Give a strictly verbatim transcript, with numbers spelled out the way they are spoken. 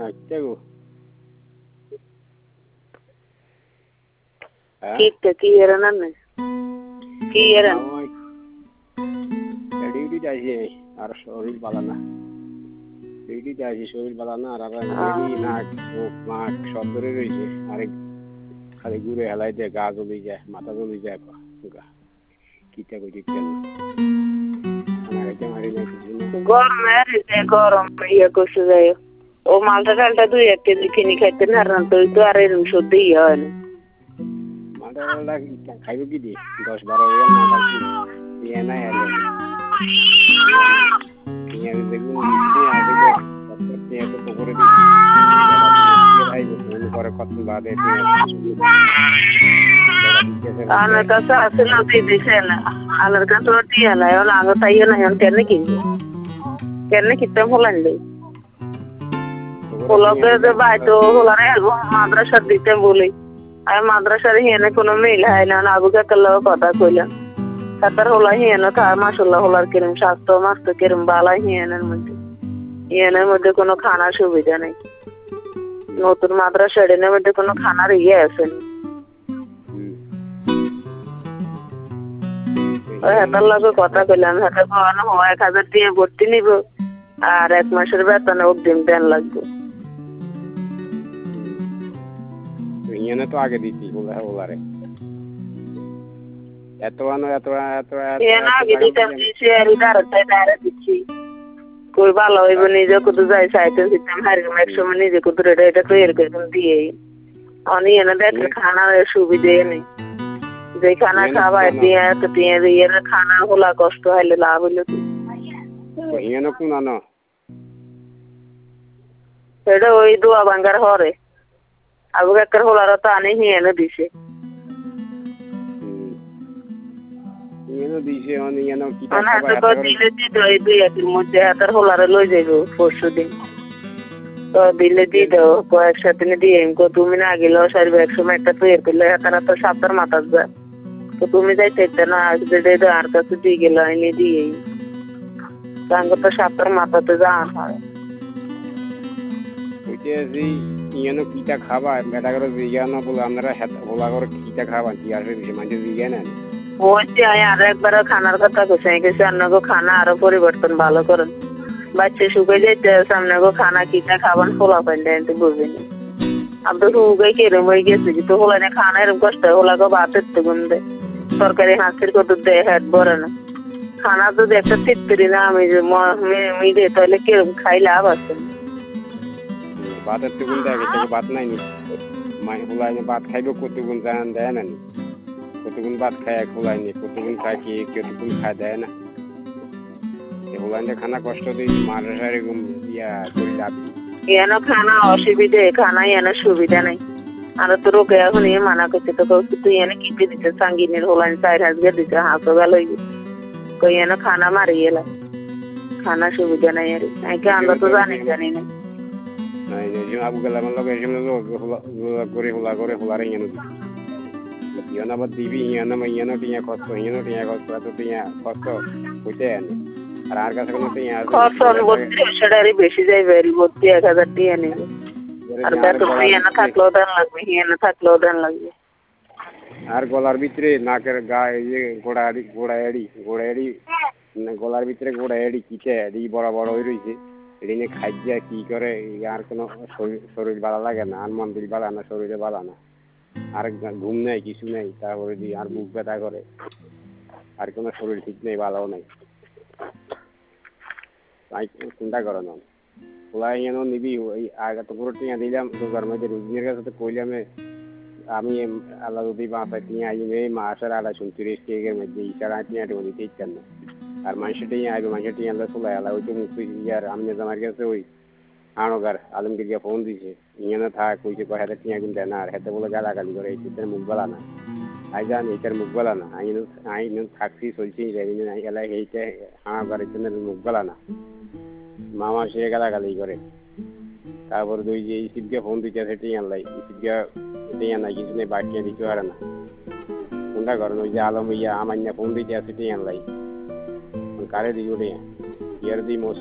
আচ্ছা গো কিতে কি এরান না কি এরান ডিউটি যাইছে আর শরীর ভালো না ডিউটি যাইছে শরীর ভালো না আর ডিউটি নাক মুখ নাক সব ধরে রয়েছে আরেক খালি ঘুরে হেলাই দিয়ে গা জ্বলি যায় মাথা জ্বলি যায় কিতে কই দিচ্ছেন আমার এটা মারি না গরমের যে গরম ইয়ে করছে যায় ও মালটা ডালটা দুই এক কেজি কিনে খাইতে না রান তো তো আর এরকম সত্যি ইয়ে হয় না মালটা ডালটা খাইব কি দিয়ে দশ বারো হাজার মাথা ইয়ে নাই আর ইয়ে দেখুন ইয়ে তো করে দিই করে কত বাদে আমার কাছে আছে না দিছে না আমার কাছে টিয়া নাই ওলা আগে তাইও না এখন কেন কিনবে কেন কিনতে হলেন রে ওলাকে যে বাইতো হলারে মাদ্রাসা দিতে বলি আমি মাদ্রাসার হিয়ানে কোনো মিল হয় না আবুকে কাল্লাও কথা কইলাম তার হলা হিয়ানে তা মাশাআল্লাহ হলার কিরম স্বাস্থ্য মাস্ত কিরম বালা হিয়ানের মধ্যে হিয়ানের মধ্যে কোনো খানা সুবিধা নেই নতুন মাদ্রাসার এর মধ্যে কোনো খানার ইয়ে আছে না হাতার লাগে কথা কইলাম হাতে খাওয়ানো হয় এক হাজার দিয়ে ভর্তি নিব আর এক মাসের বেতনে অগ্রিম দেন লাগবে ইয়ানে তো আগে দিছি বলা বলারে এত আনো এত এত ইয়ানে আগে দিতাম দিছি আর ডাইরেক্ট ডাইরেক্ট দিছি কই ভালো হইব নিজে কত যাই চাইতে দিতাম হারিয়ে এক সময় নিজে কত রেটা এটা তো এর করে দিয়ে অনি এনে দেখে খানা সুবিধা নেই যে খানা খাওয়া দিয়ে তো দিয়ে দিয়ে খানা হলা কষ্ট হইলে লাভ হইলো ইয়ানে কোন আনো এটা ওই দোয়া বাঙ্গার হরে আবু কাকার হলার তো আনে হিয়ানে দিছে ইয়ানে দিছে অনি ইয়ানে কি টাকা পায় তো দিলে দিত এই দুই একের মধ্যে হাতার হলারে লই যাইব পরশু দিন তো দিলে দি দাও কয়েক সাথে দিয়ে কো তুমি না গেলো সারবে এক সময় একটা তৈরি করলে হাতার তো সাতটার মাথা যা তো তুমি যাইতে না আজকে দে দাও আর কাছে দিয়ে গেল এনে দিয়ে সাঙ্গ তো সাতটার মাথাতে যান হয় ওইটাজি ইয়ানো কিটা খাবা মেটা করে জিজ্ঞানো বলে আপনারা হোলা করে কিটা খাবান কি আসে বেশি মানুষ জিজ্ঞান বলছি আমি আর একবার খানার কথা কইছি গেছি আপনাকে খানা আরো পরিবর্তন ভালো করেন বাচ্চা শুকে যাইতে সামনে গো খানা কিটা খাবান খোলা পাইলে এতে বুঝবেন আপনি শুকে কিরম হয়ে গেছে কিন্তু হোলা না খানা এরকম কষ্ট হোলা গো ভাতের তো গুন্দে সরকারি হাসির কত দেয় হেড ভরে না খানা যদি একটা তিত্তিরি না আমি মিলে তাহলে কিরম খাই লাভ আছে ভাতের তো গুন্দে আগে থেকে ভাত নাই নি মাই হোলা ভাত খাইব কতগুণ জান দেয় না নি কতগুণ ভাত খায় খোলাই নি কতগুণ খায় কি কতগুণ খায় দেয় না হোলাইনে খানা কষ্ট দিয়েছি মাদ্রাসার এরকম ইয়া করি লাভ এনে খানা অসুবিধে খানা এনে সুবিধা নেই আর তো রোগে এখন ইয়ে মানা করছে তো তুই এনে কিপে দিতে সাঙ্গিনের হোলাইন চার হাজগে দিতে হাঁসো গেল কই এনে খানা মারি এলা খানা সুবিধা নাই আর আগে আমরা তো জানি জানি না নাই যে আবু গেলাম লগে এসে হোলা করে হোলা করে হোলারে এনে দিই ইয়ানা বাদ দিবি ইয়ানা মাইয়ানো টিয়া কষ্ট ইয়ানো টিয়া কষ্ট তো টিয়া কষ্ট হইতে আনে আর আর কাছে কোনো টিয়া খরচ বত্রিশ টাকারই বেশি যাই বেরি বত্রিশ এক হাজার টিয়া নেবে আর বেতন ইয়ানা থাকলেও দেন লাগবে ইয়ানা থাকলেও দেন লাগবে আর গলার ভিতরে নাকের গায়ে যে গোড়া আড়ি গোড়া আড়ি গোড়া আড়ি গলার ভিতরে গোড়া আড়ি কিছে আড়ি বড় বড় হয়ে রয়েছে এটি নিয়ে খাইয়া কি করে আর কোনো শরীর শরীর ভালো লাগে না আর মন দিল ভালো না শরীরে ভালো না আর ঘুম নেই কিছু নেই তারপরে দিয়ে আর বুক ব্যথা করে আর কোনো শরীর ঠিক নেই ভালোও নেই তাই চিন্তা করো না ওলাই যেন নিবি ওই আগে তো পুরো টিয়া দিলাম তোর মধ্যে রুজিনের কাছে তো কইলাম আমি আল্লাহ যদি বাঁচাই টিয়া আইব এই মাসের আড়াই উনত্রিশ টিকের মধ্যে ইশারা টিয়া টিয়া দিতে ইচ্ছেন না আর মানুষের টিয়া আইবে মানুষের টিয়া আল্লাহ চলে আল্লাহ ওই তো মুক্তি ইয়ার আমি আমার কাছে ওই আনোগার আলমগীরিয়া ফোন দিছে ইয়ে থাক কইছে কয় হাতে টিয়া কিন্তু না আর হাতে বলে গালাগালি করে এই শীতের মুখ বলা না আই জান এইটার মুখ বলা না আই আই থাকছি চলছি এলা এইটা আনোগারের জন্য মুখ বলা না মামা সে গালাগালি করে তারপর দুই যে ইসিবকে ফোন দিতে টিয়া লাই ইসিবকে টিয়া নাই কিছু নেই বাকিয়া দিতে পারে না কোনটা করেন ওই যে আলম ইয়া আমার ফোন দিতে আছে টিয়া লাই কারে দিই ওটা ইয়ার দিই